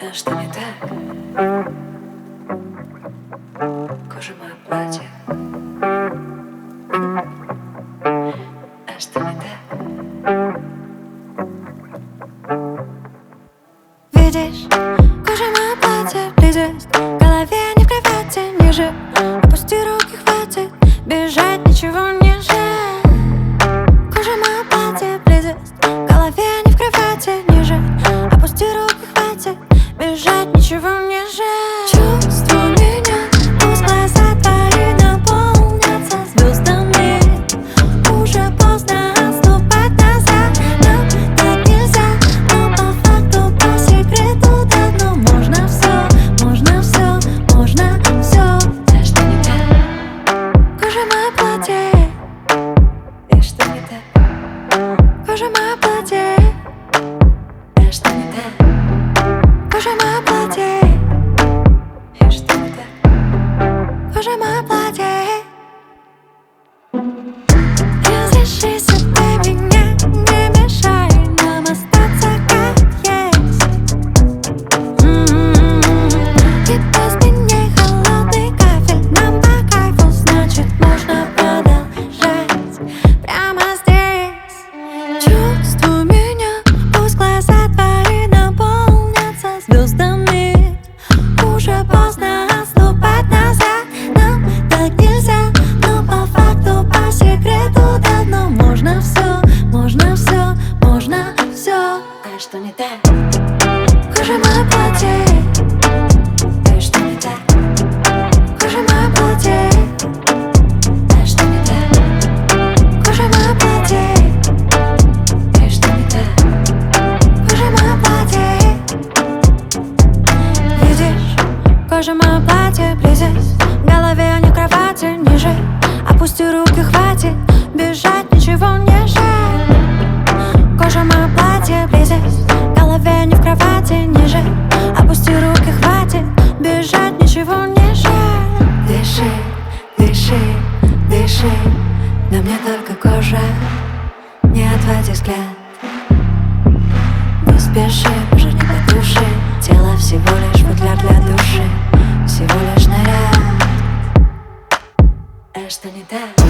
А что не так? Кожа мое платье. А что не так? Видишь, кожа мое платье, близость в голове, не в кровати, ниже. Опусти руки, хватит бежать, ничего не жаль. Кожа мое платье, близость в голове, не в кровати, ниже. Опусти руки, хватит бежать, ничего не жаль. Чувствуй меня, пусть глаза твои наполнятся звездами. Уже поздно отступать назад, нам так нельзя. Но по факту, по секрету давно можно все, можно все, можно все. А что не так? Кожа мое платье, И что не так? кожа мое платье, А что не так? кожа мое платье, И что не так? кожа мое платье. Разреши себе меня, не мешай нам остаться как есть. И по спине холодный кафель, нам по кайфу, значит можно продолжать прямо здесь. Чувствуй меня, пусть глаза твои наполнятся звездами. Уже поздно отступать назад, нам так нельзя. Но по факту, по секрету давно можно все, можно все, можно все. А что не так? Кожа мое платье, И что не так? кожа мое платье, А что не так? кожа мое платье, И что не так? кожа мое платье. Видишь, кожа мое платье, близость в голове, а не в кровати, ниже. Опусти руки, хватит бежать, ничего не жаль. Кожа мое платье, близость в голове, не в кровати, ниже. Опусти руки, хватит бежать, ничего не жаль. Дыши, дыши, дыши. На мне только кожа. Не отводи взгляд. Не спеши, уже не по душе. Тело всего лишь футляр для души. Всего лишь наряд. А что не так?